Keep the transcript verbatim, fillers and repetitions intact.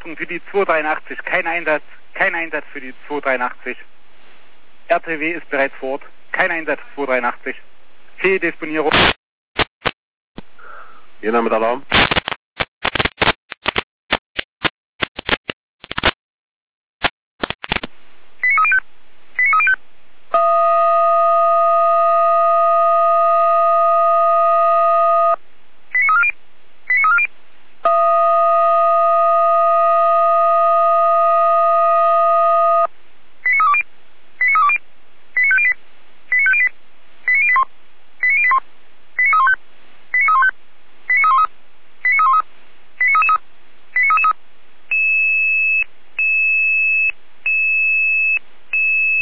Achtung für die zweihundertdreiundachtzig, kein Einsatz, kein Einsatz für die zweihundertdreiundachtzig. R T W ist bereits vor Ort, kein Einsatz zweihundertdreiundachtzig. Fehldisponierung. Jena mit Alarm.